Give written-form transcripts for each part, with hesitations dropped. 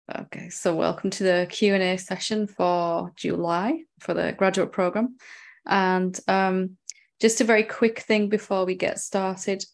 Okay, so welcome to the Q&A session for July for the graduate program. And just a very quick thing before we get started.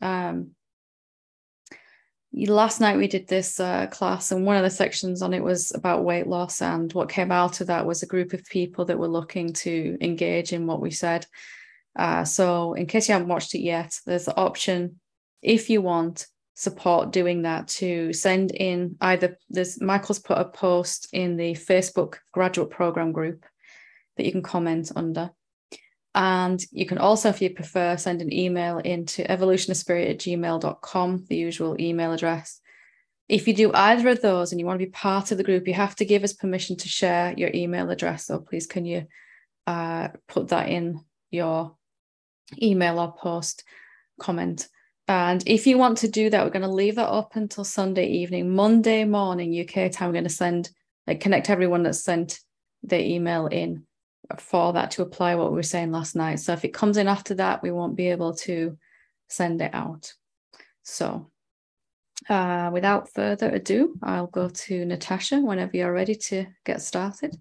Last night we did this class, and one of the sections on it was about weight loss, and what came out of that was a group of people that were looking to engage in what we said. So in case you haven't watched it yet, there's the option, if you want support doing that, to send in either Michael's put a post in the Facebook graduate program group that you can comment under. And you can also, if you prefer, send an email into evolutionofspirit@gmail.com, the usual email address. If you do either of those and you want to be part of the group, you have to give us permission to share your email address. So please, can you put that in your email or post comment? And if you want to do that, we're going to leave that up until Sunday evening. Monday morning UK time, we're going to connect everyone that sent their email in for that to apply what we were saying last night. So if it comes in after that, we won't be able to send it out. So without further ado, I'll go to Natasha whenever you're ready to get started.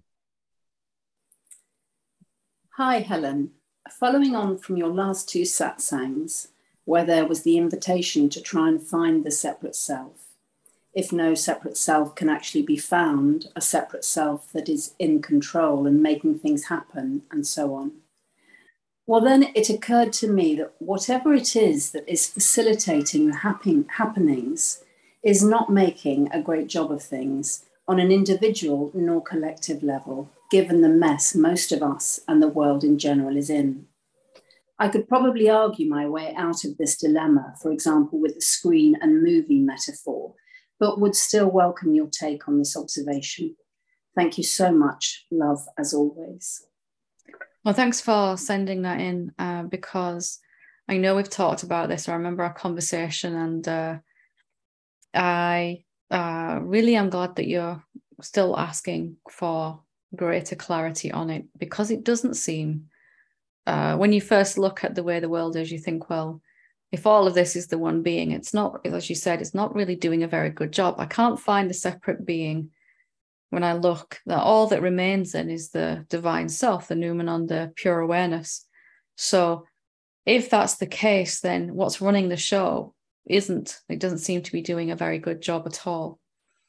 Hi, Helen. Following on from your last two satsangs, where there was the invitation to try and find the separate self, if no separate self can actually be found, a separate self that is in control and making things happen, and so on. Well, then it occurred to me that whatever it is that is facilitating the happenings is not making a great job of things on an individual nor collective level, given the mess most of us and the world in general is in. I could probably argue my way out of this dilemma, for example, with the screen and movie metaphor, but would still welcome your take on this observation. Thank you so much. Love, as always. Well, thanks for sending that in, because I know we've talked about this. I remember our conversation, and I really am glad that you're still asking for greater clarity on it, because it doesn't seem, when you first look at the way the world is, you think, well, if all of this is the one being, it's not, as you said, it's not really doing a very good job. I can't find a separate being. When I look, that all that remains then is the divine self, the noumenon, the pure awareness. So if that's the case, then what's running the show it doesn't seem to be doing a very good job at all.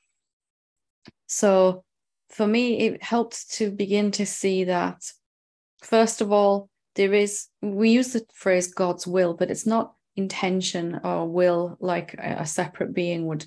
So for me, it helped to begin to see that, first of all, we use the phrase God's will, but it's not intention or will like a separate being would.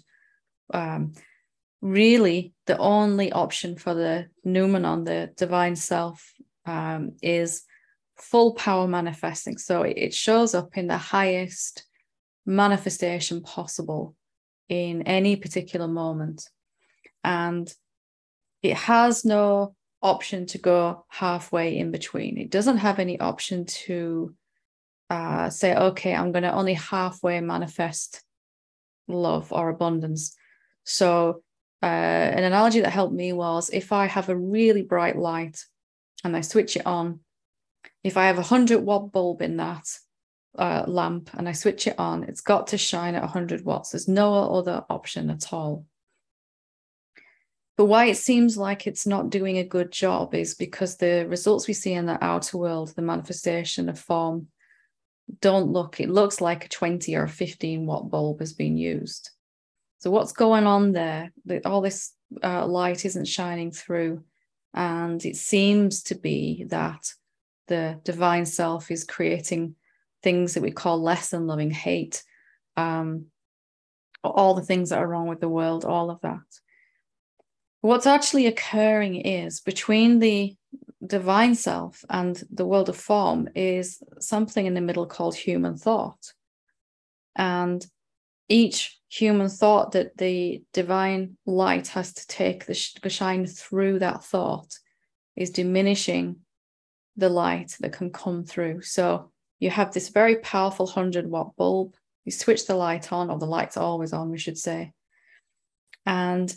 Really, the only option for the noumenon, the divine self, is full power manifesting. So it shows up in the highest manifestation possible in any particular moment. And it has no option to go halfway in between. It doesn't have any option to say, okay, I'm going to only halfway manifest love or abundance. So an analogy that helped me was, if I have a really bright light and I switch it on, if I have 100-watt bulb in that lamp and I switch it on, it's got to shine at 100 watts. There's no other option at all. But why it seems like it's not doing a good job is because the results we see in the outer world, the manifestation of form, it looks like a 20 or a 15-watt bulb has been used. So what's going on there? All this light isn't shining through. And it seems to be that the divine self is creating things that we call less than loving, hate, all the things that are wrong with the world, all of that. What's actually occurring is, between the divine self and the world of form, is something in the middle called human thought. And each human thought that the divine light has to take the shine through that thought is diminishing the light that can come through. So you have this very powerful 100-watt bulb. You switch the light on, or the light's always on, we should say. And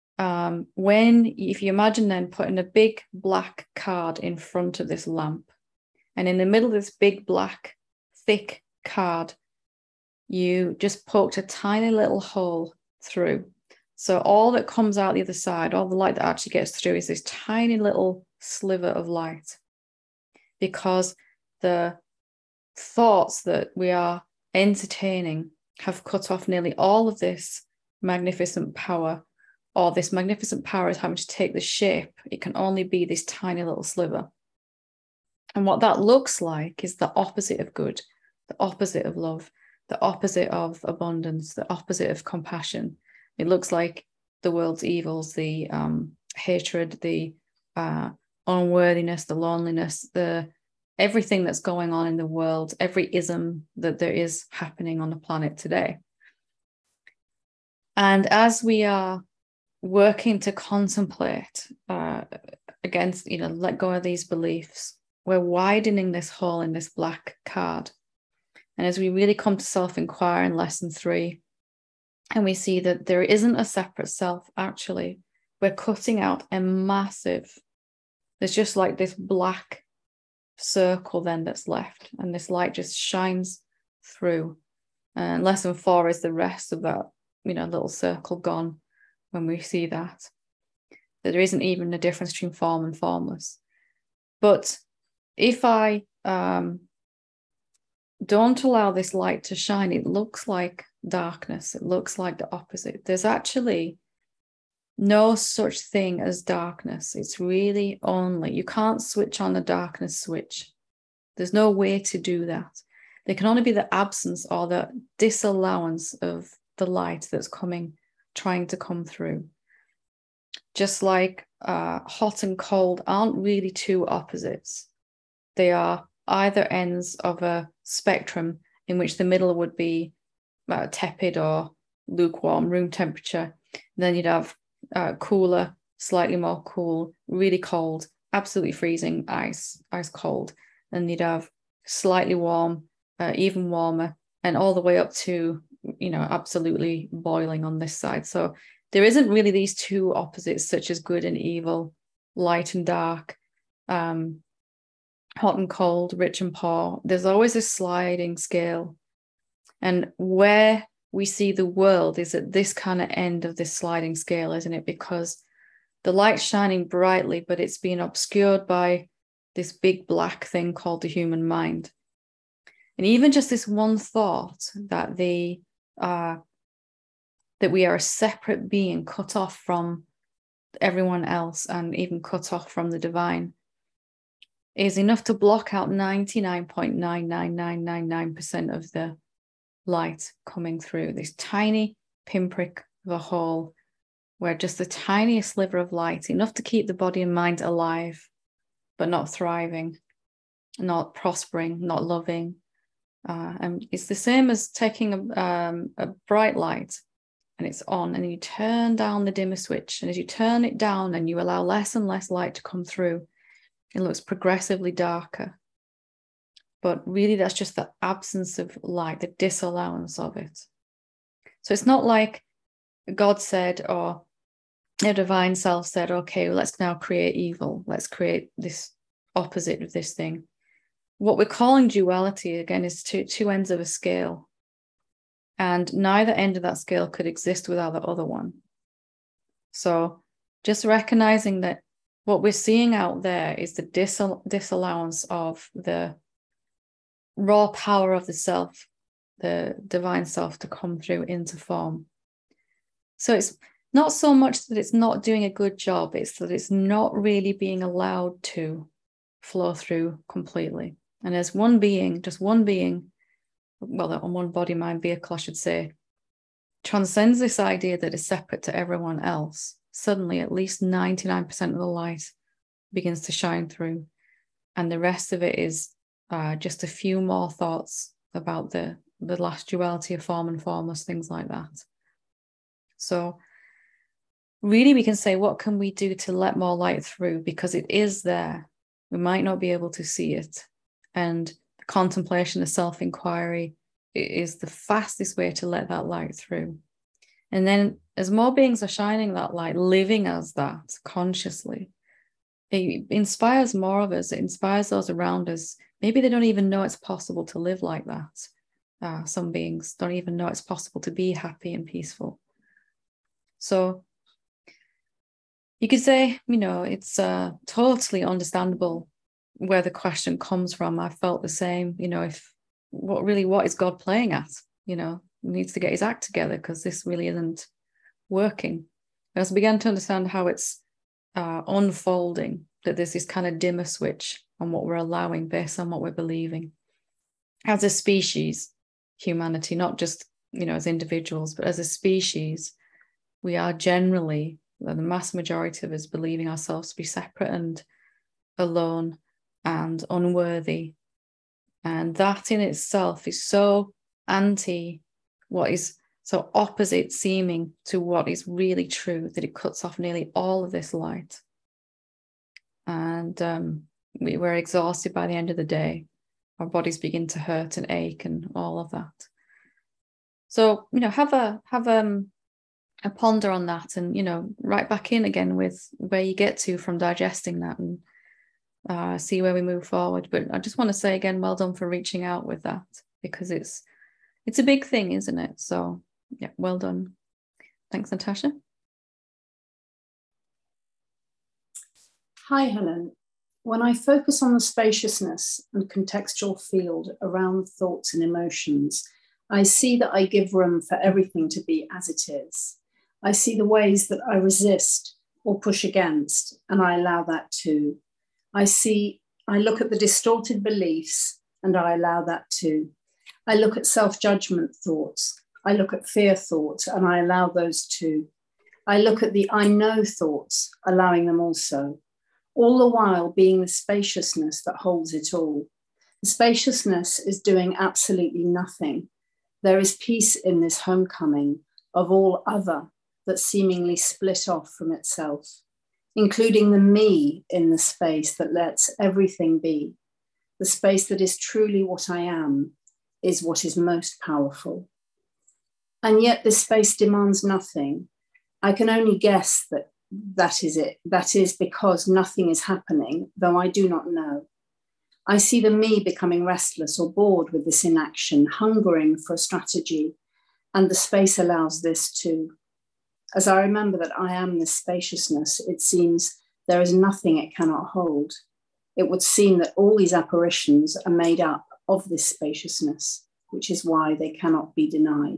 if you imagine then putting a big black card in front of this lamp, and in the middle of this big black thick card, you just poked a tiny little hole through. So all that comes out the other side, all the light that actually gets through, is this tiny little sliver of light, because the thoughts that we are entertaining have cut off nearly all of this magnificent power, or this magnificent power is having to take the shape. It can only be this tiny little sliver. And what that looks like is the opposite of good, the opposite of love, the opposite of abundance, the opposite of compassion. It looks like the world's evils, the hatred, the unworthiness, the loneliness, the everything that's going on in the world, every ism that there is happening on the planet today. And as we are working to contemplate against, let go of these beliefs, we're widening this hole in this black card. And as we really come to self-inquire in lesson 3, and we see that there isn't a separate self, actually, we're cutting out a massive, there's just like this black circle then that's left, and this light just shines through. And lesson 4 is the rest of that, little circle gone when we see that there isn't even a difference between form and formless. But if I don't allow this light to shine, it looks like darkness. It looks like the opposite. There's actually no such thing as darkness. It's really only, you can't switch on the darkness switch. There's no way to do that. There can only be the absence or the disallowance of the light that's trying to come through. Just like hot and cold aren't really two opposites. They are either ends of a spectrum in which the middle would be tepid or lukewarm, room temperature. And then you'd have cooler, slightly more cool, really cold, absolutely freezing, ice cold. And you'd have slightly warm, even warmer, and all the way up to, absolutely boiling on this side. So there isn't really these two opposites, such as good and evil, light and dark, hot and cold, rich and poor. There's always a sliding scale. And where we see the world is at this kind of end of this sliding scale, isn't it? Because the light's shining brightly, but it's being obscured by this big black thing called the human mind. And even just this one thought that that we are a separate being, cut off from everyone else, and even cut off from the divine, is enough to block out 99.99999% of the light coming through this tiny pinprick of a hole, where just the tiniest sliver of light, enough to keep the body and mind alive, but not thriving, not prospering, not loving. And it's the same as taking a bright light and it's on, and you turn down the dimmer switch, and as you turn it down and you allow less and less light to come through, it looks progressively darker. But really, that's just the absence of light, the disallowance of it. So it's not like God said, or the divine self said, okay, well, let's now create evil. Let's create this opposite of this thing. What we're calling duality, again, is two ends of a scale. And neither end of that scale could exist without the other one. So just recognizing that what we're seeing out there is the disallowance of the raw power of the self, the divine self, to come through into form. So it's not so much that it's not doing a good job, it's that it's not really being allowed to flow through completely. And as one being, just one being, well, on one body, mind, vehicle, I should say, transcends this idea that is separate to everyone else, suddenly at least 99% of the light begins to shine through. And the rest of it is just a few more thoughts about the last duality of form and formless, things like that. So really we can say, what can we do to let more light through? Because it is there. We might not be able to see it. And the contemplation, the self-inquiry is the fastest way to let that light through. And then as more beings are shining that light, living as that consciously, it inspires more of us. It inspires those around us. Maybe they don't even know it's possible to live like that. Some beings don't even know it's possible to be happy and peaceful. So you could say, it's totally understandable where the question comes from. I felt the same, what is God playing at? He needs to get his act together, because this really isn't working. As I began to understand how it's unfolding, that there's this kind of dimmer switch on what we're allowing based on what we're believing. As a species, humanity, not just, as individuals, but as a species, we are generally, the mass majority of us, believing ourselves to be separate and alone and unworthy. And that in itself is so what is so opposite seeming to what is really true, that it cuts off nearly all of this light. And we were exhausted by the end of the day. Our bodies begin to hurt and ache and all of that. So, have a ponder on that, and, right back in again with where you get to from digesting that, and see where we move forward. But I just want to say again, well done for reaching out with that, because it's a big thing, isn't it? So yeah, well done. Thanks, Natasha. Hi, Helen. When I focus on the spaciousness and contextual field around thoughts and emotions, I see that I give room for everything to be as it is. I see the ways that I resist or push against, and I allow that too. I look at the distorted beliefs, and I allow that too. I look at self-judgment thoughts. I look at fear thoughts, and I allow those too. I look at the I know thoughts, allowing them also. All the while being the spaciousness that holds it all. The spaciousness is doing absolutely nothing. There is peace in this homecoming of all other that seemingly split off from itself, including the me in the space that lets everything be. The space that is truly what I am is what is most powerful. And yet this space demands nothing. I can only guess that is it. That is because nothing is happening, though I do not know. I see the me becoming restless or bored with this inaction, hungering for a strategy, and the space allows this too. As I remember that I am this spaciousness, it seems there is nothing it cannot hold. It would seem that all these apparitions are made up of this spaciousness, which is why they cannot be denied.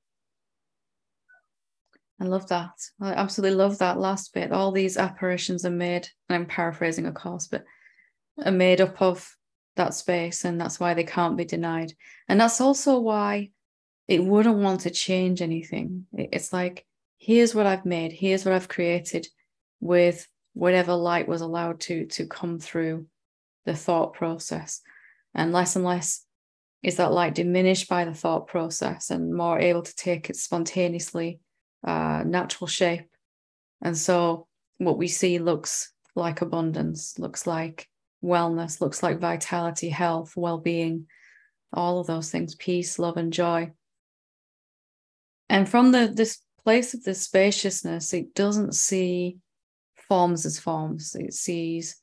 I love that. I absolutely love that last bit. All these apparitions are made, and I'm paraphrasing, of course, but are made up of that space, and that's why they can't be denied. And that's also why it wouldn't want to change anything. It's like, here's what I've made, here's what I've created, with whatever light was allowed to come through the thought process. And less is that light diminished by the thought process, and more able to take it spontaneously natural shape. And so what we see looks like abundance, looks like wellness, looks like vitality, health, well-being, all of those things, peace, love, and joy. And from this place of this spaciousness, it doesn't see forms as forms. It sees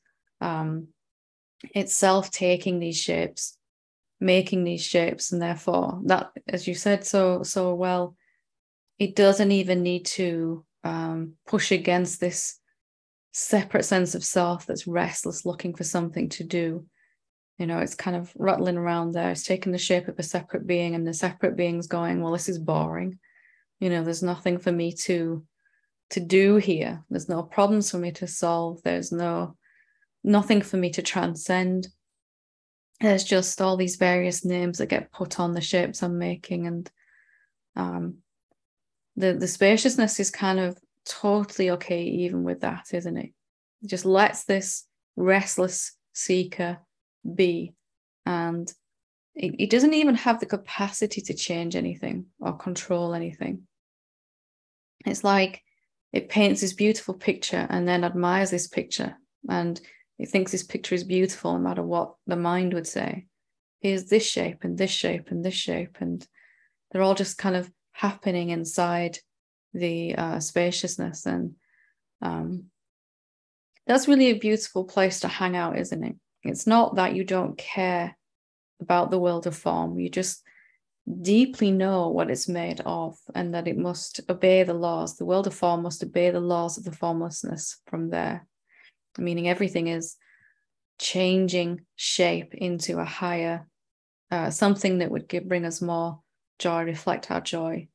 itself taking these shapes, making these shapes, and therefore that, as you said so well, it doesn't even need to push against this separate sense of self that's restless, looking for something to do. It's kind of rattling around there. It's taking the shape of a separate being, and the separate being's going, well, this is boring. There's nothing for me to do here. There's no problems for me to solve. There's nothing for me to transcend. There's just all these various names that get put on the shapes I'm making. And the spaciousness is kind of totally okay even with that, isn't it? It just lets this restless seeker be, and it doesn't even have the capacity to change anything or control anything. It's like it paints this beautiful picture and then admires this picture, and it thinks this picture is beautiful no matter what the mind would say. Here's this shape and this shape and this shape, and they're all just kind of happening inside the spaciousness. And that's really a beautiful place to hang out, isn't it? It's not that you don't care about the world of form. deeply know what it's made of, and that it must obey the laws. The world of form must obey the laws of the formlessness from there, meaning everything is changing shape into a higher something that would bring us more joy, reflect our joy.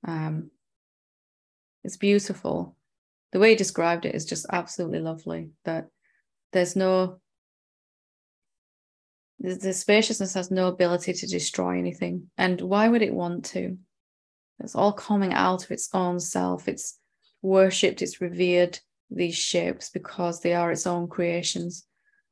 It's beautiful. The way he described it is just absolutely lovely, that there's no, the spaciousness has no ability to destroy anything. And why would it want to? It's all coming out of its own self. It's worshipped, it's revered these shapes because they are its own creations.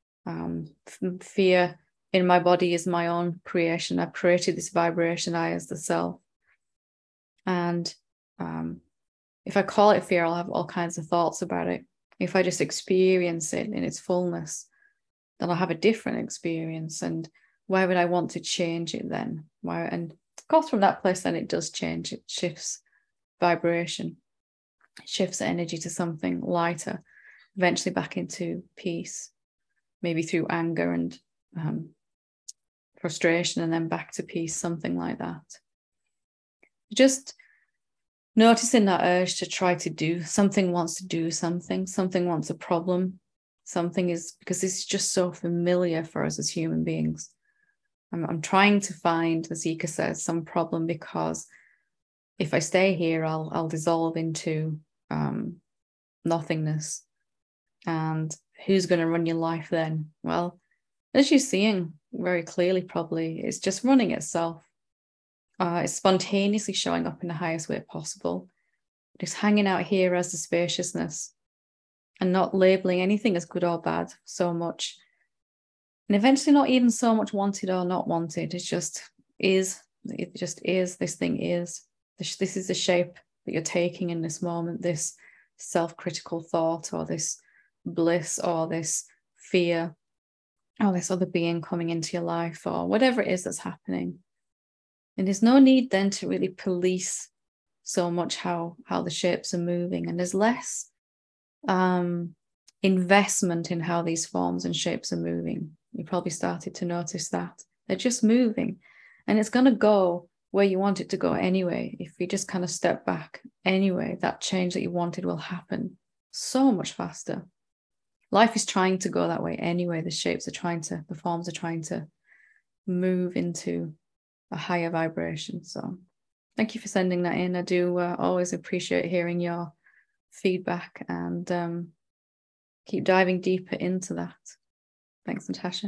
Fear in my body is my own creation. I've created this vibration, I as the self. And if I call it fear, I'll have all kinds of thoughts about it. If I just experience it in its fullness, then I'll have a different experience. And why would I want to change it then? Why? And of course, from that place, then it does change. It shifts vibration, it shifts energy to something lighter, eventually back into peace, maybe through anger and frustration, and then back to peace, something like that. Just noticing that urge to try to do something, wants to do something wants a problem, something is, because this is just so familiar for us as human beings. I'm trying to find, as Ika says, some problem, because if I stay here, I'll dissolve into nothingness. And who's going to run your life then? Well, as you're seeing very clearly, probably, it's just running itself. It's spontaneously showing up in the highest way possible. It's hanging out here as the spaciousness and not labeling anything as good or bad so much. And eventually not even so much wanted or not wanted. It just is. It just is. This thing is. This is the shape that you're taking in this moment, this self-critical thought, or this bliss, or this fear, or this other being coming into your life, or whatever it is that's happening. And there's no need then to really police so much how the shapes are moving. And there's less investment in how these forms and shapes are moving. You probably started to notice that. They're just moving. And it's going to go where you want it to go anyway. If you just kind of step back anyway, that change that you wanted will happen so much faster. Life is trying to go that way anyway. The forms are trying to move into a higher vibration. So thank you for sending that in. I do always appreciate hearing your feedback, and keep diving deeper into that. Thanks, Natasha.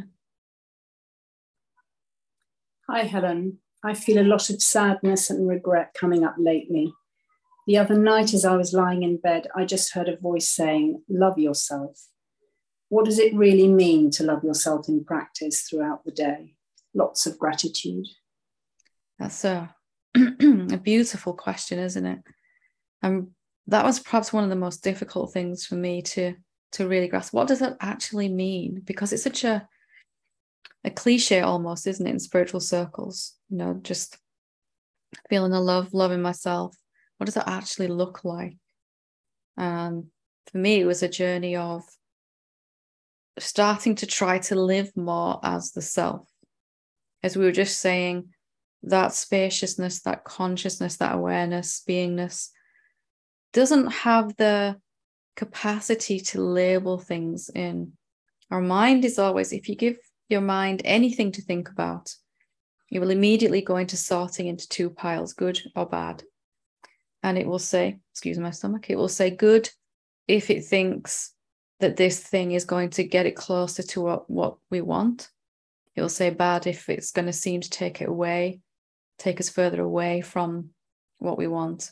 Hi, Helen. I feel a lot of sadness and regret coming up lately. The other night, as I was lying in bed, I just heard a voice saying, "Love yourself." What does it really mean to love yourself in practice throughout the day? Lots of gratitude. That's a beautiful question, isn't it? That was perhaps one of the most difficult things for me to really grasp. What does that actually mean? Because it's such a cliche almost, isn't it, in spiritual circles? You know, just feeling the love, loving myself. What does that actually look like? For me, it was a journey of starting to try to live more as the self. As we were just saying, that spaciousness, that consciousness, that awareness, beingness doesn't have the capacity to label things in. Our mind is always, if you give your mind anything to think about, you will immediately go into sorting into two piles, good or bad. And it will say, excuse my stomach, it will say good if it thinks that this thing is going to get it closer to what we want. It will say bad if it's going to seem to take it away, take us further away from what we want.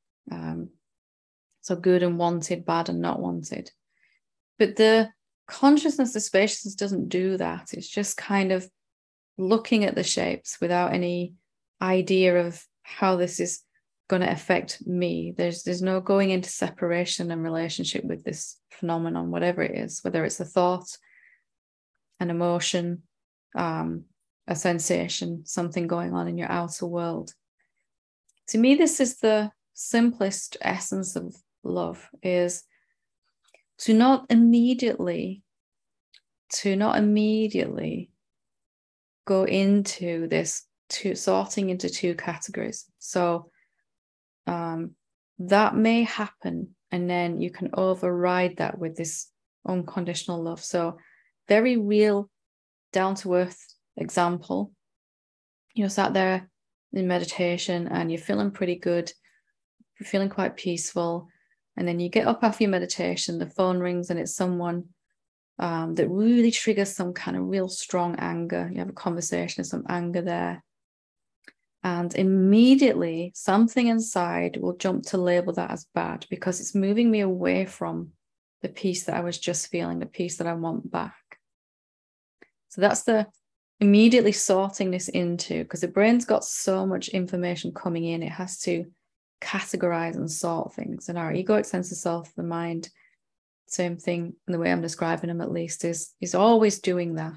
So good and wanted, bad and not wanted. But the consciousness, the spaciousness doesn't do that. It's just kind of looking at the shapes without any idea of how this is going to affect me. There's no going into separation and relationship with this phenomenon, whatever it is, whether it's a thought, an emotion, a sensation, something going on in your outer world. To me, this is the simplest essence of love, is to not immediately go into this sorting into two categories. So that may happen, and then you can override that with this unconditional love. So very real, down-to-earth example. You're sat there in meditation and you're feeling pretty good. You're feeling quite peaceful. And then you get up after your meditation, the phone rings, and it's someone that really triggers some kind of real strong anger. You have a conversation, there's some anger there. And immediately something inside will jump to label that as bad, because it's moving me away from the peace that I was just feeling, the peace that I want back. So that's the immediately sorting this into, because the brain's got so much information coming in, it has to categorize and sort things. And our egoic sense of self, the mind, same thing, in the way I'm describing them at least, is always doing that.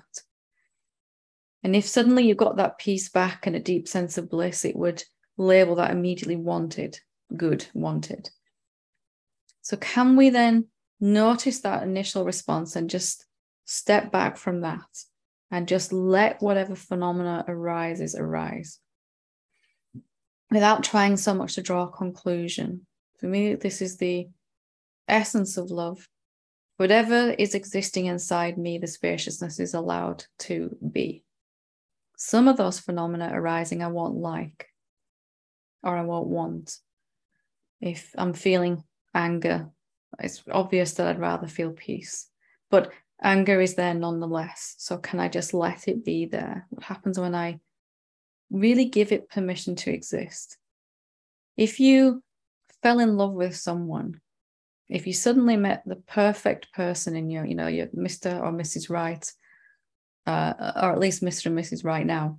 And if suddenly you got that peace back and a deep sense of bliss, it would label that immediately wanted, good, wanted. So can we then notice that initial response and just step back from that and just let whatever phenomena arises arise without trying so much to draw a conclusion? For me, this is the essence of love. Whatever is existing inside me, the spaciousness is allowed to be. Some of those phenomena arising I won't like, or I won't want. If I'm feeling anger, it's obvious that I'd rather feel peace. But anger is there nonetheless. So can I just let it be there? What happens when I really give it permission to exist? If you fell in love with someone, if you suddenly met the perfect person in your Mr. or Mrs. Right, or at least Mr. and Mrs. Right now,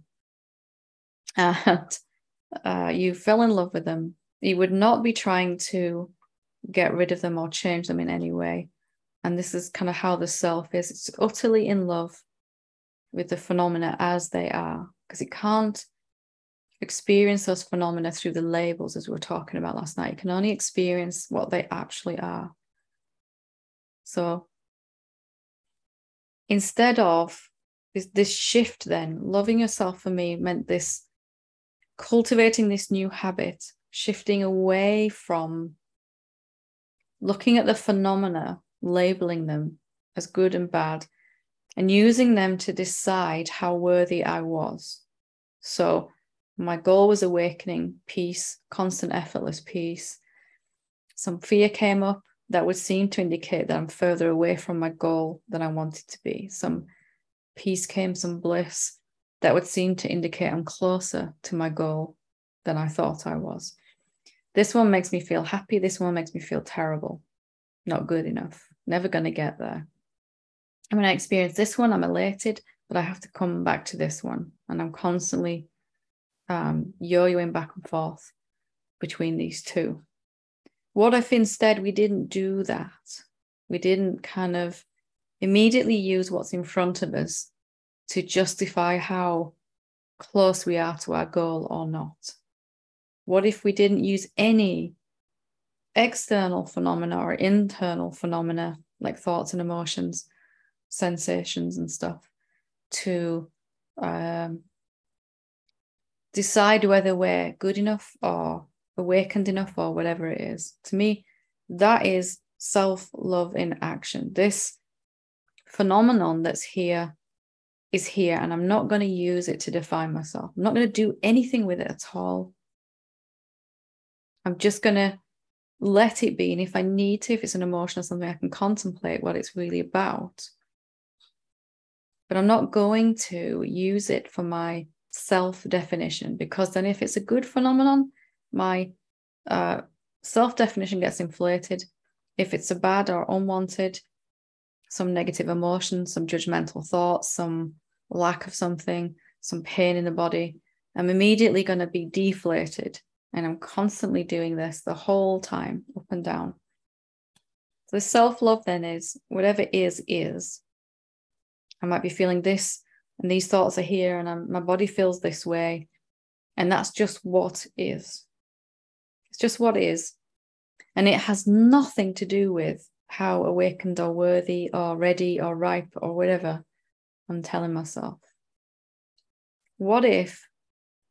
and you fell in love with them, you would not be trying to get rid of them or change them in any way. And this is kind of how the self is. It's utterly in love with the phenomena as they are, because it can't experience those phenomena through the labels, as we were talking about last night. You can only experience what they actually are. So instead of this shift, then loving yourself for me meant this cultivating this new habit, shifting away from looking at the phenomena, labeling them as good and bad, and using them to decide how worthy I was. So my goal was awakening, peace, constant, effortless peace. Some fear came up that would seem to indicate that I'm further away from my goal than I wanted to be. Some peace came, some bliss that would seem to indicate I'm closer to my goal than I thought I was. This one makes me feel happy. This one makes me feel terrible. Not good enough. Never going to get there. And when I experience this one, I'm elated, but I have to come back to this one. And I'm constantly yo-yoing back and forth between these two. What if instead we didn't do that? We didn't kind of immediately use what's in front of us to justify how close we are to our goal or not? What if we didn't use any external phenomena or internal phenomena like thoughts and emotions, sensations and stuff to decide whether we're good enough or awakened enough or whatever it is? To me, that is self-love in action. This phenomenon that's here is here, and I'm not going to use it to define myself. I'm not going to do anything with it at all. I'm just going to let it be. And if I need to, if it's an emotion or something, I can contemplate what it's really about. But I'm not going to use it for my self-definition, because then if it's a good phenomenon, my self-definition gets inflated. If it's a bad or unwanted, some negative emotion, some judgmental thoughts, some lack of something, some pain in the body, I'm immediately going to be deflated. And I'm constantly doing this the whole time, up and down. So self-love then is whatever is. I might be feeling this, and these thoughts are here, and my body feels this way. And that's just what is. It's just what is. And it has nothing to do with how awakened or worthy or ready or ripe or whatever I'm telling myself. What if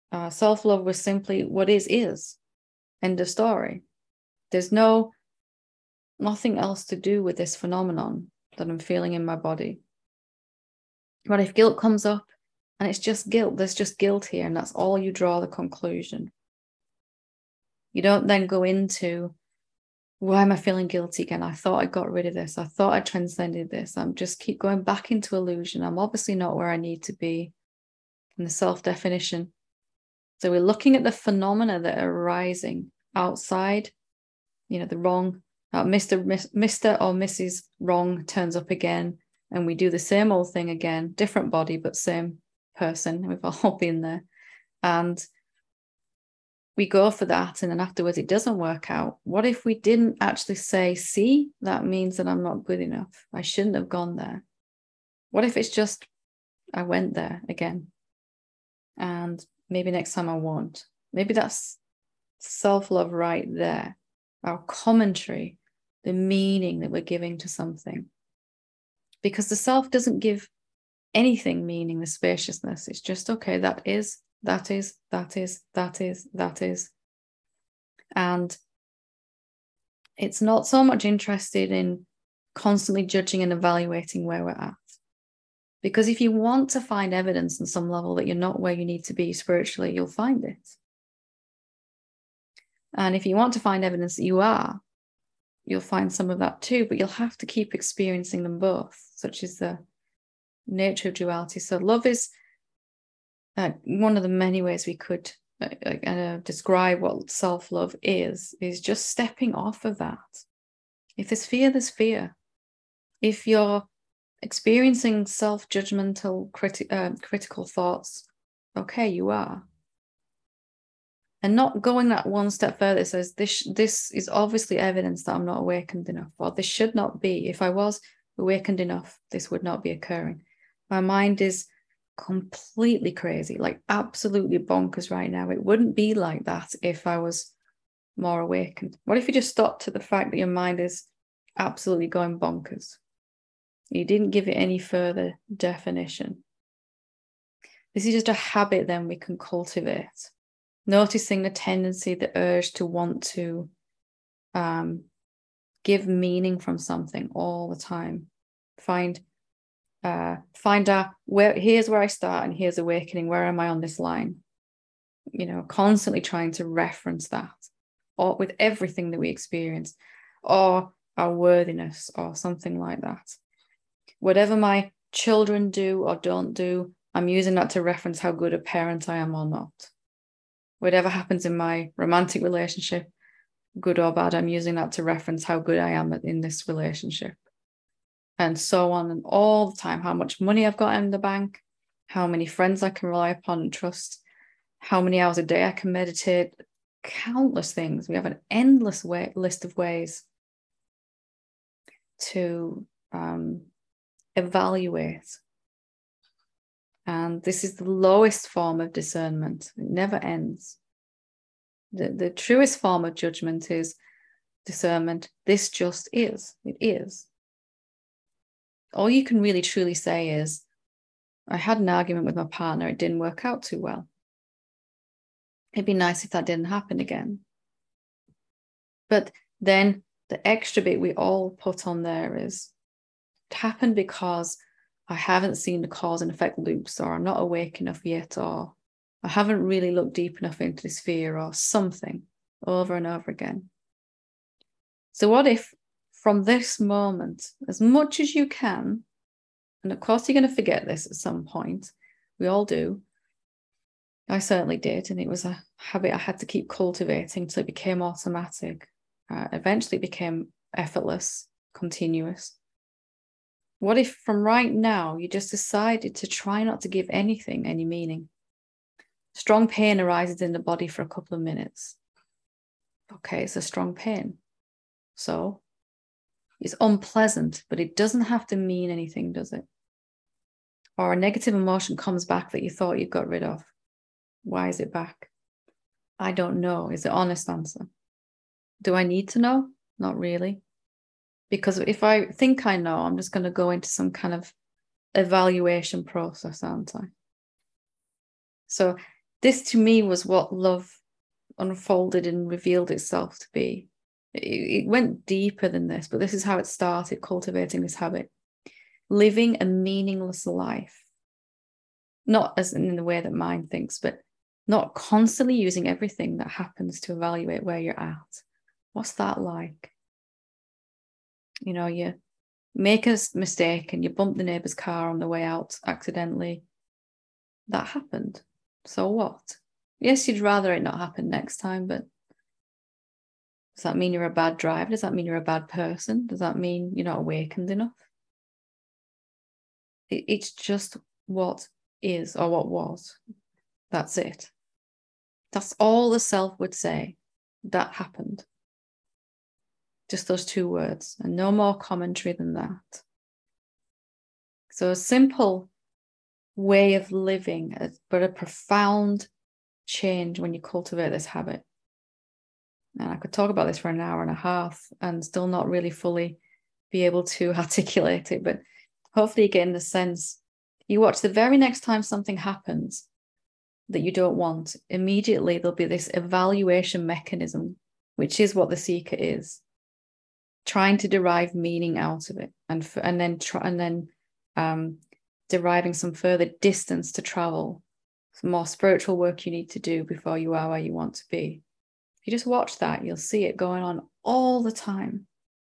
Self-love was simply what is. End of story. There's nothing else to do with this phenomenon that I'm feeling in my body. But if guilt comes up and it's just guilt, there's just guilt here, and that's all you draw the conclusion. You don't then go into, why am I feeling guilty again? I thought I got rid of this. I thought I transcended this. I'm just keep going back into illusion. I'm obviously not where I need to be in the self-definition. So we're looking at the phenomena that are arising outside, the wrong, Mr. or Mrs. Wrong turns up again, and we do the same old thing again, different body, but same person. We've all been there. And we go for that, and then afterwards it doesn't work out. What if we didn't actually say, see, that means that I'm not good enough. I shouldn't have gone there. What if it's just, I went there again, and maybe next time I won't. Maybe that's self-love right there. Our commentary, the meaning that we're giving to something. Because the self doesn't give anything meaning, the spaciousness. It's just, okay, that is. And it's not so much interested in constantly judging and evaluating where we're at. Because if you want to find evidence on some level that you're not where you need to be spiritually, you'll find it. And if you want to find evidence that you are, you'll find some of that too, but you'll have to keep experiencing them both, such is the nature of duality. So love is one of the many ways we could describe what self-love is just stepping off of that. If there's fear, there's fear. If you're experiencing self-judgmental, critical thoughts, okay, you are. And not going that one step further, it says this is obviously evidence that I'm not awakened enough, or this should not be. If I was awakened enough, this would not be occurring. My mind is completely crazy, like absolutely bonkers right now. It wouldn't be like that if I was more awakened. What if you just stopped to the fact that your mind is absolutely going bonkers? You didn't give it any further definition. This is just a habit then we can cultivate. Noticing the tendency, the urge to want to give meaning from something all the time. Find out here's where I start and here's awakening. Where am I on this line? Constantly trying to reference that, or with everything that we experience, or our worthiness, or something like that. Whatever my children do or don't do, I'm using that to reference how good a parent I am or not. Whatever happens in my romantic relationship, good or bad, I'm using that to reference how good I am in this relationship. And so on, and all the time, how much money I've got in the bank, how many friends I can rely upon and trust, how many hours a day I can meditate, countless things. We have an endless list of ways to evaluate. And this is the lowest form of discernment. It never ends. The truest form of judgment is discernment. This just is. It is. All you can really truly say is, I had an argument with my partner. It didn't work out too well. It'd be nice if that didn't happen again. But then the extra bit we all put on there is, it happened because I haven't seen the cause and effect loops, or I'm not awake enough yet, or I haven't really looked deep enough into this fear, or something, over and over again. So what if from this moment, as much as you can, and of course you're going to forget this at some point, we all do. I certainly did, and it was a habit I had to keep cultivating until it became automatic. Eventually it became effortless, continuous. What if from right now you just decided to try not to give anything any meaning? Strong pain arises in the body for a couple of minutes. Okay, it's a strong pain. So it's unpleasant, but it doesn't have to mean anything, does it? Or a negative emotion comes back that you thought you got rid of. Why is it back? I don't know, is the honest answer. Do I need to know? Not really. Because if I think I know, I'm just going to go into some kind of evaluation process, aren't I? So this to me was what love unfolded and revealed itself to be. It went deeper than this, but this is how it started, cultivating this habit. Living a meaningless life. Not as in the way that mine thinks, but not constantly using everything that happens to evaluate where you're at. What's that like? You know, you make a mistake and you bump the neighbor's car on the way out accidentally. That happened. So what? Yes, you'd rather it not happen next time, but does that mean you're a bad driver? Does that mean you're a bad person? Does that mean you're not awakened enough? It's just what is or what was. That's it. That's all the self would say. That happened. Just those two words, and no more commentary than that. So a simple way of living, but a profound change when you cultivate this habit. And I could talk about this for an hour and a half and still not really fully be able to articulate it, but hopefully you get in the sense. You watch the very next time something happens that you don't want, immediately there'll be this evaluation mechanism, which is what the seeker is, trying to derive meaning out of it, and then deriving some further distance to travel, some more spiritual work you need to do before you are where you want to be. If you just watch that, you'll see it going on all the time.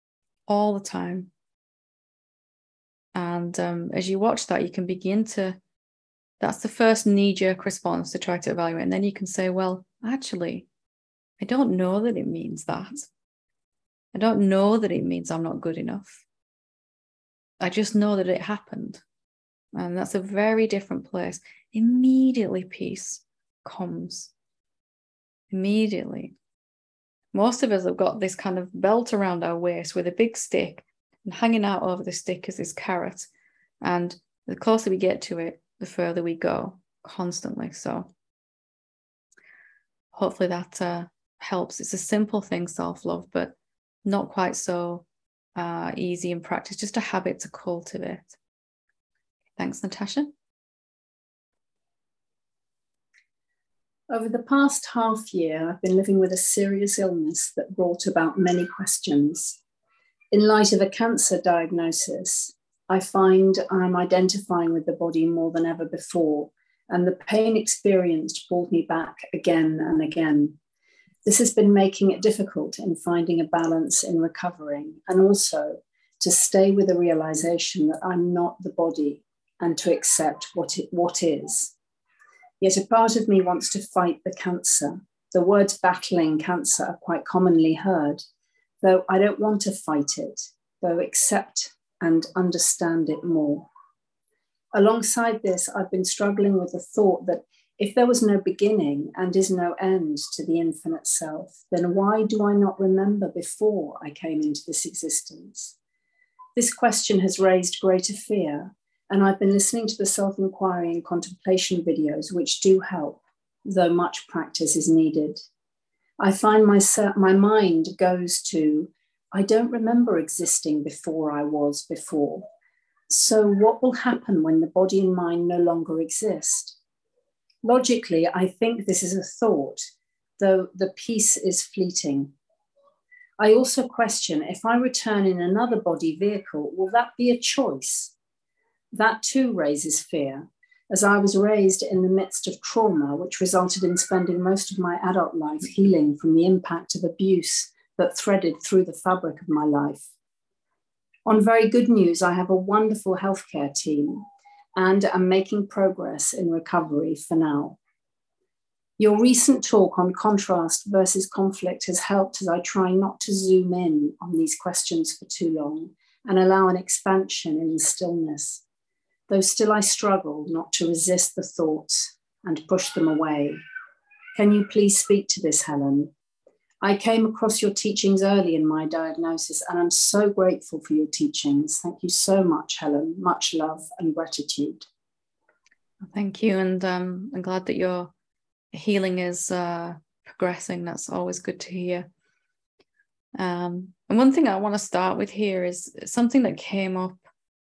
And as you watch that, you can begin to, that's the first knee-jerk response to try to evaluate. And then you can say, well, actually, I don't know that it means that. I don't know that it means I'm not good enough. I just know that it happened. And that's a very different place. Immediately peace comes. Immediately. Most of us have got this kind of belt around our waist with a big stick, and hanging out over the stick is this carrot. And the closer we get to it, the further we go constantly. So hopefully that helps. It's a simple thing, self-love, but not quite so easy in practice, just a habit to cultivate. Thanks, Natasha. Over the past half year, I've been living with a serious illness that brought about many questions. In light of a cancer diagnosis, I find I'm identifying with the body more than ever before, and the pain experienced pulled me back again and again. This has been making it difficult in finding a balance in recovering, and also to stay with the realization that I'm not the body and to accept what is. Yet a part of me wants to fight the cancer. The words battling cancer are quite commonly heard, though I don't want to fight it, though accept and understand it more. Alongside this, I've been struggling with the thought that if there was no beginning and is no end to the infinite self, then why do I not remember before I came into this existence? This question has raised greater fear, and I've been listening to the self-inquiry and contemplation videos, which do help, though much practice is needed. I find my mind goes to, I don't remember existing before I was before. So what will happen when the body and mind no longer exist? Logically, I think this is a thought, though the peace is fleeting. I also question, if I return in another body vehicle, will that be a choice? That too raises fear, as I was raised in the midst of trauma, which resulted in spending most of my adult life healing from the impact of abuse that threaded through the fabric of my life. On very good news, I have a wonderful healthcare team and am making progress in recovery for now. Your recent talk on contrast versus conflict has helped as I try not to zoom in on these questions for too long and allow an expansion in the stillness, though still I struggle not to resist the thoughts and push them away. Can you please speak to this, Helen? I came across your teachings early in my diagnosis, and I'm so grateful for your teachings. Thank you so much, Helen. Much love and gratitude. Thank you. And I'm glad that your healing is progressing. That's always good to hear. And one thing I want to start with here is something that came up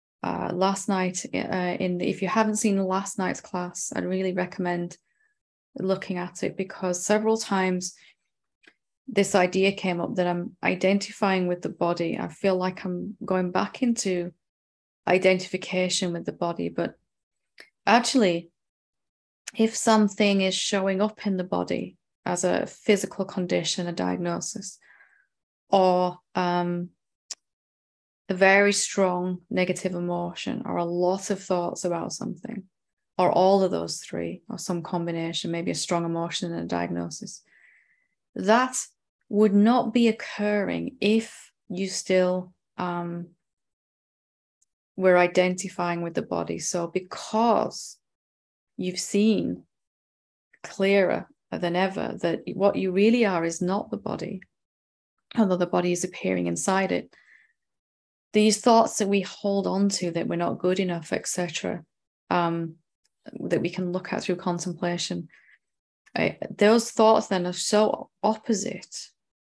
last night. If you haven't seen last night's class, I'd really recommend looking at it, because several times this idea came up that I'm identifying with the body. I feel like I'm going back into identification with the body. But actually, if something is showing up in the body as a physical condition, a diagnosis, or a very strong negative emotion, or a lot of thoughts about something, or all of those three, or some combination, maybe a strong emotion and a diagnosis, that would not be occurring if you still were identifying with the body. So because you've seen clearer than ever that what you really are is not the body, although the body is appearing inside it, these thoughts that we hold on to, that we're not good enough, etc., that we can look at through contemplation, those thoughts then are so opposite.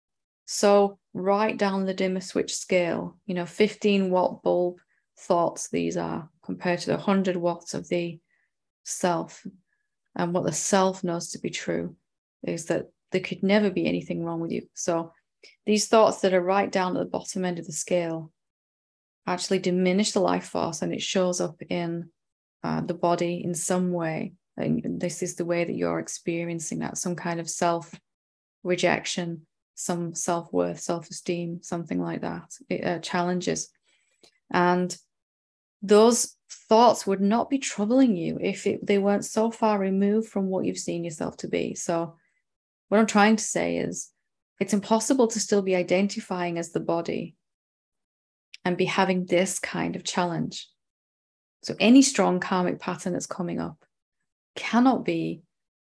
So right down the dimmer switch scale, 15 watt bulb thoughts these are, compared to the 100 watts of the self. And what the self knows to be true is that there could never be anything wrong with you. So these thoughts that are right down at the bottom end of the scale actually diminish the life force, and it shows up in the body in some way. And this is the way that you're experiencing that, some kind of self-rejection, some self-worth, self-esteem, something like that, challenges. And those thoughts would not be troubling you if they weren't so far removed from what you've seen yourself to be. So what I'm trying to say is it's impossible to still be identifying as the body and be having this kind of challenge. So any strong karmic pattern that's coming up cannot be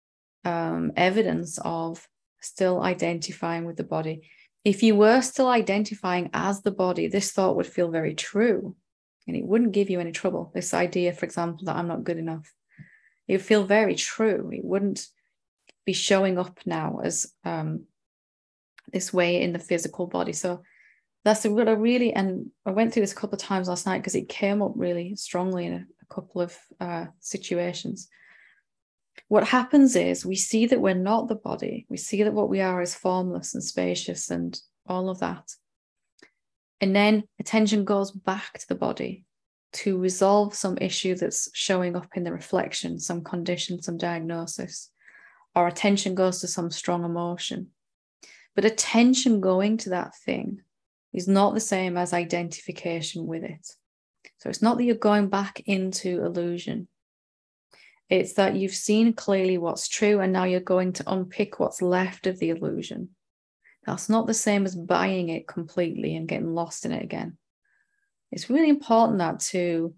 evidence of still identifying with the body. If you were still identifying as the body, this thought would feel very true, and it wouldn't give you any trouble. This idea, for example, that I'm not good enough, it would feel very true. It wouldn't be showing up now as this way in the physical body. So that's what I really, and I went through this a couple of times last night because it came up really strongly in a couple of situations. What happens is we see that we're not the body. We see that what we are is formless and spacious and all of that. And then attention goes back to the body to resolve some issue that's showing up in the reflection, some condition, some diagnosis, or attention goes to some strong emotion. But attention going to that thing is not the same as identification with it. So it's not that you're going back into illusion. It's that you've seen clearly what's true, and now you're going to unpick what's left of the illusion. That's not the same as buying it completely and getting lost in it again. It's really important that to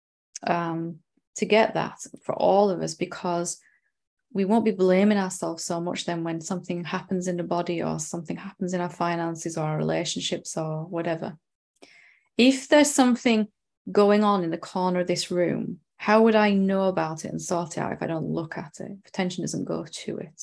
get that for all of us, because we won't be blaming ourselves so much then when something happens in the body or something happens in our finances or our relationships or whatever. If there's something going on in the corner of this room, how would I know about it and sort it out if I don't look at it, if attention doesn't go to it?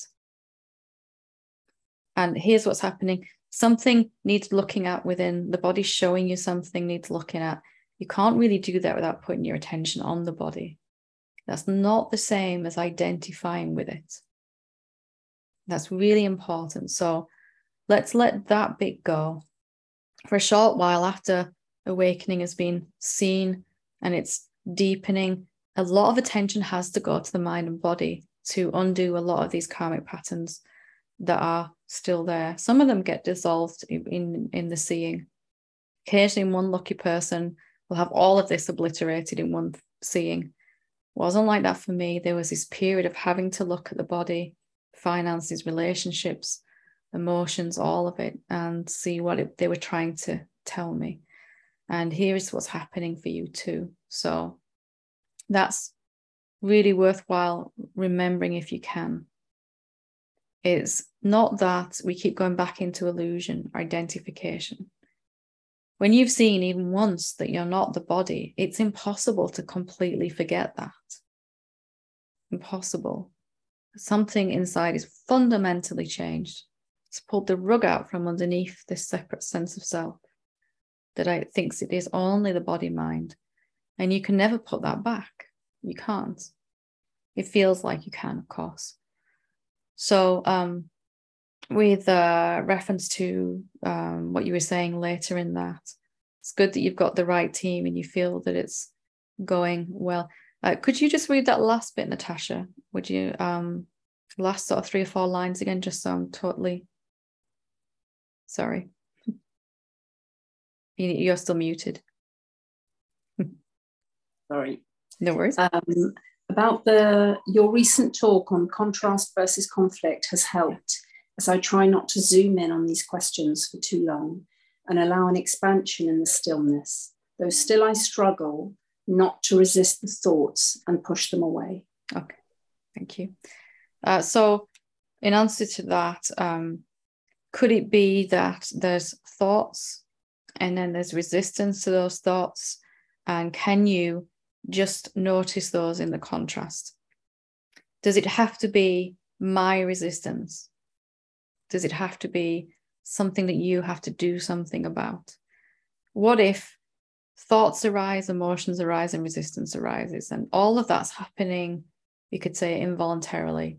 And here's what's happening. Something needs looking at within the body, showing you something needs looking at. You can't really do that without putting your attention on the body. That's not the same as identifying with it. That's really important. So let's let that bit go. For a short while after awakening has been seen and it's deepening, a lot of attention has to go to the mind and body to undo a lot of these karmic patterns that are still there. Some of them get dissolved in the seeing. Occasionally one lucky person will have all of this obliterated in one seeing. It wasn't like that for me. There was this period of having to look at the body, finances, relationships, emotions, all of it, and see what they were trying to tell me. And here is what's happening for you too. So that's really worthwhile remembering if you can. It's not that we keep going back into illusion or identification. When you've seen even once that you're not the body, it's impossible to completely forget that. Impossible. Something inside is fundamentally changed. It's pulled the rug out from underneath this separate sense of self that thinks it is only the body-mind. And you can never put that back. You can't. It feels like you can, of course. So with reference to what you were saying later in that, it's good that you've got the right team and you feel that it's going well. Could you just read that last bit, Natasha? Would you last sort of 3 or 4 lines again, just so I'm totally sorry. You're still muted. Sorry. No worries. About your recent talk on contrast versus conflict has helped, as I try not to zoom in on these questions for too long and allow an expansion in the stillness, though still I struggle not to resist the thoughts and push them away. Okay, thank you. So in answer to that, could it be that there's thoughts and then there's resistance to those thoughts? And can you just notice those in the contrast? Does it have to be my resistance? Does it have to be something that you have to do something about? What if thoughts arise, emotions arise, and resistance arises, and all of that's happening, you could say, involuntarily?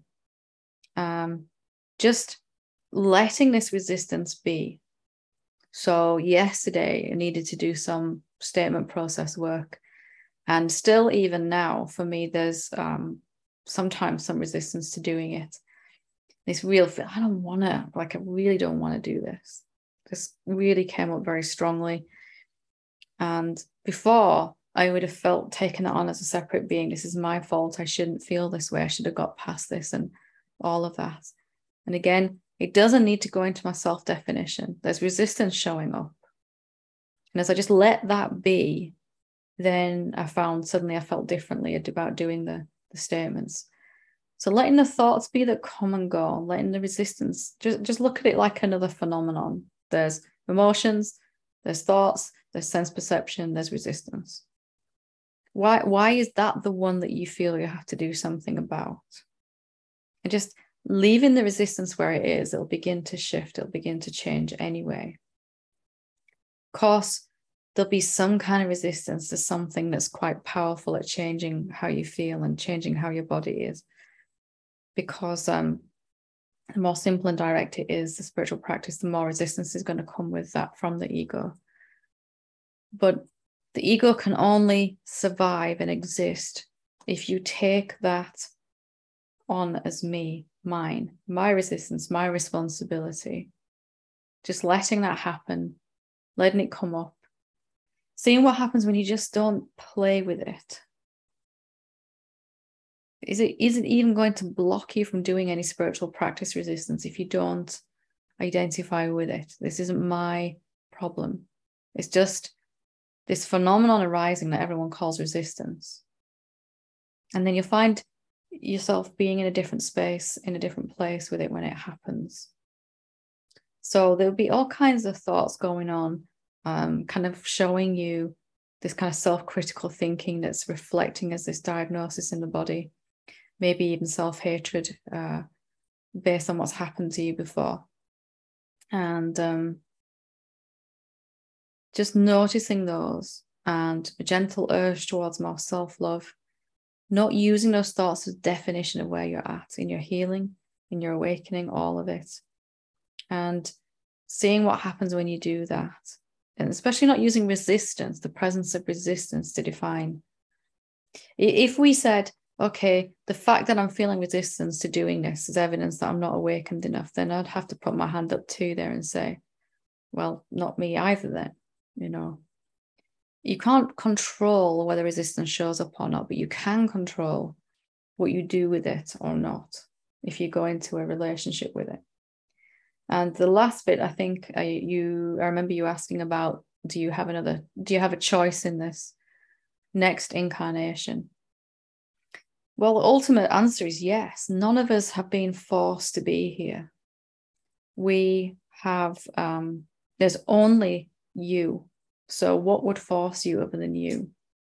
Just letting this resistance be. So yesterday I needed to do some statement process work, and still even now for me there's sometimes some resistance to doing it. This real feel, I don't want to, like I really don't want to do this. This really came up very strongly. And before I would have felt taken on as a separate being. This is my fault. I shouldn't feel this way. I should have got past this and all of that. And again, it doesn't need to go into my self-definition. There's resistance showing up. And as I just let that be, then I found suddenly I felt differently about doing the statements. So letting the thoughts be that come and go, letting the resistance, just look at it like another phenomenon. There's emotions, there's thoughts, there's sense perception, there's resistance. Why is that the one that you feel you have to do something about? And just leaving the resistance where it is, it'll begin to shift, it'll begin to change anyway. Of course, there'll be some kind of resistance to something that's quite powerful at changing how you feel and changing how your body is. Because the more simple and direct it is, the spiritual practice, the more resistance is going to come with that from the ego. But the ego can only survive and exist if you take that on as me, mine, my resistance, my responsibility. Just letting that happen, letting it come up, seeing what happens when you just don't play with it. Is it even going to block you from doing any spiritual practice resistance if you don't identify with it? This isn't my problem. It's just this phenomenon arising that everyone calls resistance. And then you'll find yourself being in a different space, in a different place with it when it happens. So there'll be all kinds of thoughts going on, kind of showing you this kind of self-critical thinking that's reflecting as this diagnosis in the body. Maybe even self-hatred based on what's happened to you before. And just noticing those and a gentle urge towards more self-love, not using those thoughts as definition of where you're at in your healing, in your awakening, all of it. And seeing what happens when you do that. And especially not using resistance, the presence of resistance to define. If we said, okay, the fact that I'm feeling resistance to doing this is evidence that I'm not awakened enough, then I'd have to put my hand up too there and say, well, not me either then, you know. You can't control whether resistance shows up or not, but you can control what you do with it or not if you go into a relationship with it. And the last bit, I think I remember you asking about, do you have a choice in this next incarnation? Well, the ultimate answer is yes. None of us have been forced to be here. We have, there's only you. So what would force you other than you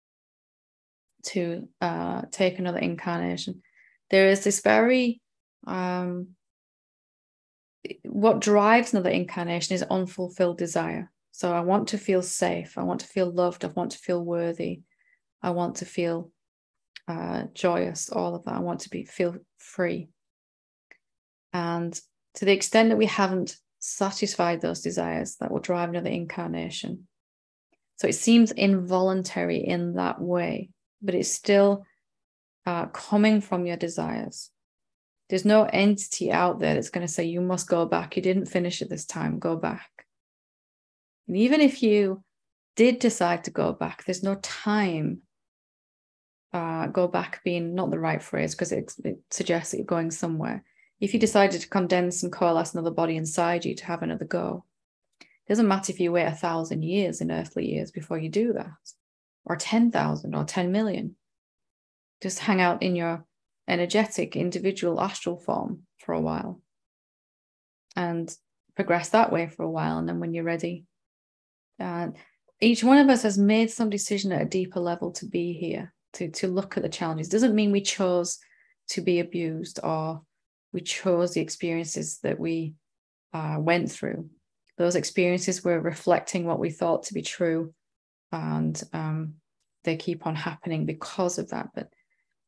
to take another incarnation? There is this very, what drives another incarnation is unfulfilled desire. So I want to feel safe. I want to feel loved. I want to feel worthy. I want to feel joyous, all of that. I want to feel free. And to the extent that we haven't satisfied those desires, that will drive another incarnation. So it seems involuntary in that way, but it's still coming from your desires. There's no entity out there that's going to say, you must go back. You didn't finish it this time, go back. And even if you did decide to go back, there's no time. Go back being not the right phrase, because it suggests that you're going somewhere. If you decided to condense and coalesce another body inside you to have another go, it doesn't matter if you wait 1,000 years in earthly years before you do that, or 10,000 or 10 million. Just hang out in your energetic, individual astral form for a while and progress that way for a while. And then when you're ready, each one of us has made some decision at a deeper level to be here, to look at the challenges. Doesn't mean we chose to be abused or we chose the experiences that we went through. Those experiences were reflecting what we thought to be true, and they keep on happening because of that. But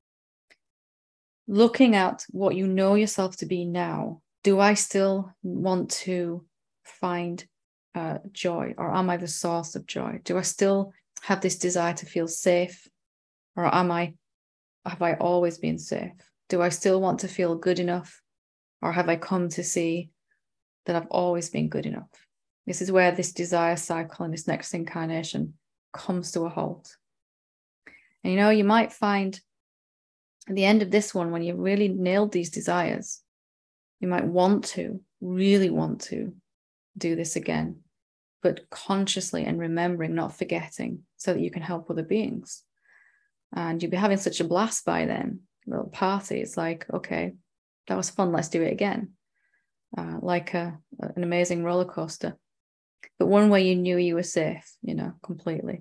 looking at what you know yourself to be now, do I still want to find joy, or am I the source of joy? Do I still have this desire to feel safe, or have I always been safe? Do I still want to feel good enough, or have I come to see that I've always been good enough? This is where this desire cycle in this next incarnation comes to a halt. And you might find at the end of this one, when you really nailed these desires, you might really want to do this again, but consciously and remembering, not forgetting, so that you can help other beings. And you'll be having such a blast by then, little party. It's like, okay, that was fun, let's do it again. Like an amazing roller coaster, but one where you knew you were safe, completely.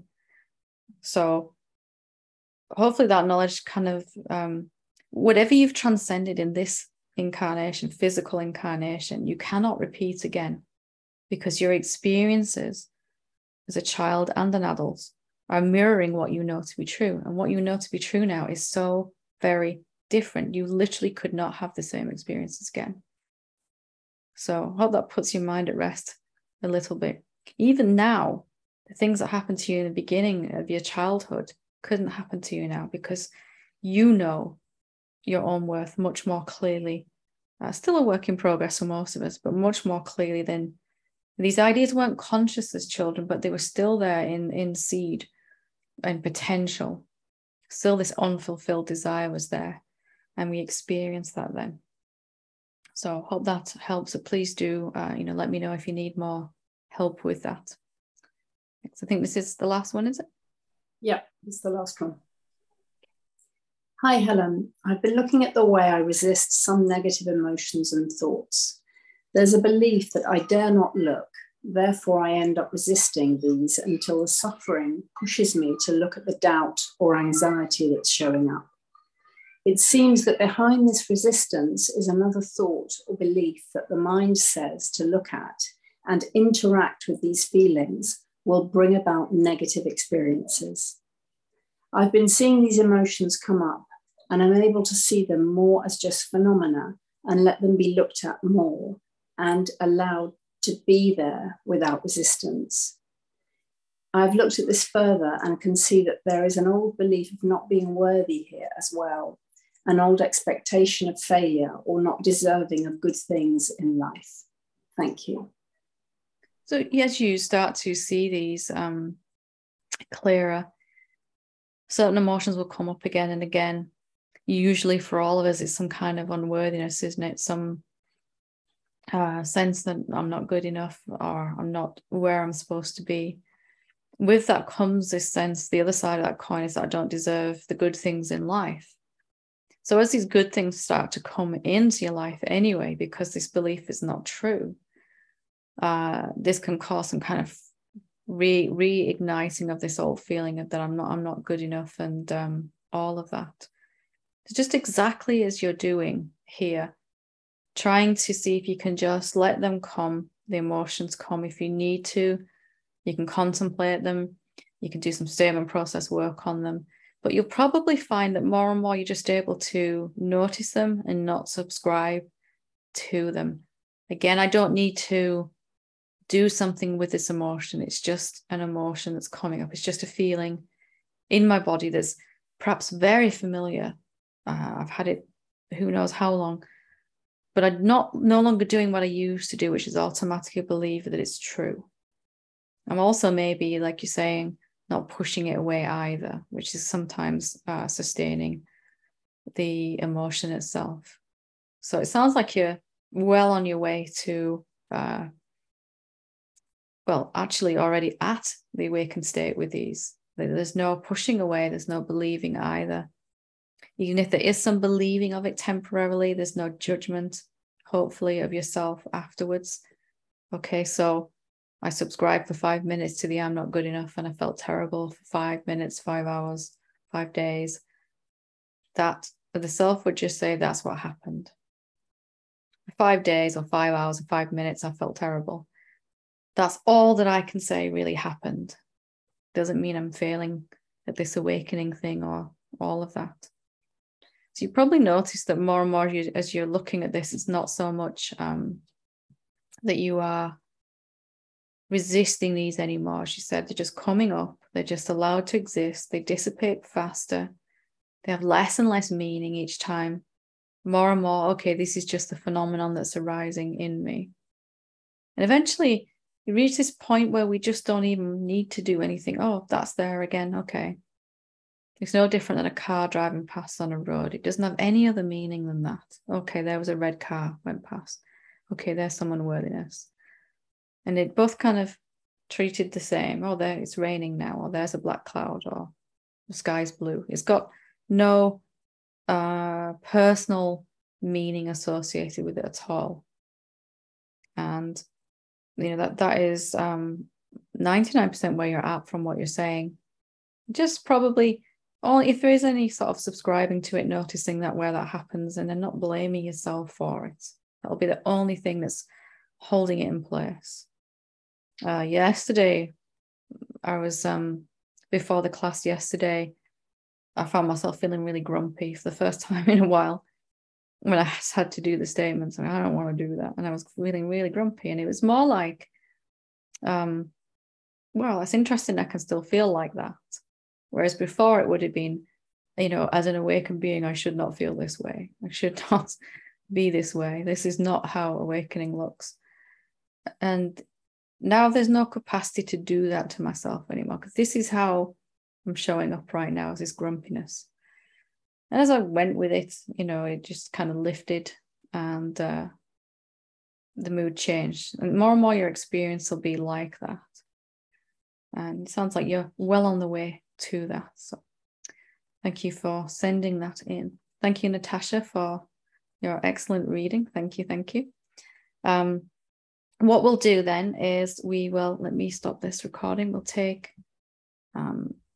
So hopefully that knowledge kind of, whatever you've transcended in this incarnation, physical incarnation, you cannot repeat again, because your experiences as a child and an adult are mirroring what you know to be true. And what you know to be true now is so very different. You literally could not have the same experiences again. So I hope that puts your mind at rest a little bit. Even now, the things that happened to you in the beginning of your childhood couldn't happen to you now, because you know your own worth much more clearly. Still a work in progress for most of us, but much more clearly than these ideas weren't conscious as children, but they were still there in seed and potential. Still this unfulfilled desire was there, and we experienced that then. So hope that helps. So please do, let me know if you need more help with that. So I think this is the last one, is it? Yeah, it's the last one. Hi, Helen. I've been looking at the way I resist some negative emotions and thoughts. There's a belief that I dare not look. Therefore, I end up resisting these until the suffering pushes me to look at the doubt or anxiety that's showing up. It seems that behind this resistance is another thought or belief that the mind says to look at and interact with these feelings will bring about negative experiences. I've been seeing these emotions come up, and I'm able to see them more as just phenomena and let them be looked at more and allowed to be there without resistance. I've looked at this further and can see that there is an old belief of not being worthy here as well, an old expectation of failure or not deserving of good things in life. Thank you. So as you start to see these clearer, certain emotions will come up again and again. Usually for all of us, it's some kind of unworthiness, isn't it? Some sense that I'm not good enough, or I'm not where I'm supposed to be. With that comes this sense, the other side of that coin is that I don't deserve the good things in life. So as these good things start to come into your life anyway, because this belief is not true, this can cause some kind of reigniting of this old feeling of that I'm not good enough, and all of that. So just exactly as you're doing here, trying to see if you can just let them come, the emotions come. If you need to, you can contemplate them, you can do some statement process work on them, but you'll probably find that more and more you're just able to notice them and not subscribe to them. Again, I don't need to do something with this emotion. It's just an emotion that's coming up. It's just a feeling in my body that's perhaps very familiar. I've had it who knows how long, but I'm no longer doing what I used to do, which is automatically believe that it's true. I'm also maybe, like you're saying, not pushing it away either, which is sometimes sustaining the emotion itself. So it sounds like you're well on your way to, actually already at the awakened state with these. There's no pushing away, there's no believing either. Even if there is some believing of it temporarily, there's no judgment, hopefully, of yourself afterwards. Okay, so I subscribed for 5 minutes to the I'm not good enough and I felt terrible for 5 minutes, 5 hours, 5 days. That the self would just say that's what happened. 5 days or 5 hours or 5 minutes, I felt terrible. That's all that I can say really happened. Doesn't mean I'm failing at this awakening thing or all of that. So you probably notice that more and more as you're looking at this, it's not so much that you are resisting these anymore. As you said, they're just coming up. They're just allowed to exist. They dissipate faster. They have less and less meaning each time. More and more, okay, this is just the phenomenon that's arising in me. And eventually you reach this point where we just don't even need to do anything. Oh, that's there again. Okay. It's no different than a car driving past on a road. It doesn't have any other meaning than that. Okay, there was a red car went past. Okay, there's some unworthiness. And it both kind of treated the same. Oh, there it's raining now, or there's a black cloud, or the sky's blue. It's got no personal meaning associated with it at all. And that is 99% where you're at from what you're saying. Just probably only if there is any sort of subscribing to it, noticing that where that happens and then not blaming yourself for it. That'll be the only thing that's holding it in place. Yesterday, I was before the class yesterday, I found myself feeling really grumpy for the first time in a while when I had to do the statements. I don't want to do that. And I was feeling really grumpy. And it was more like, well, it's interesting I can still feel like that. Whereas before it would have been, as an awakened being, I should not feel this way. I should not be this way. This is not how awakening looks. And now there's no capacity to do that to myself anymore, because this is how I'm showing up right now, as this grumpiness. And as I went with it, it just kind of lifted and the mood changed. And more your experience will be like that. And it sounds like you're well on the way to that. So thank you for sending that in. Thank you, Natasha, for your excellent reading. Thank you. What we'll do then is let me stop this recording. We'll take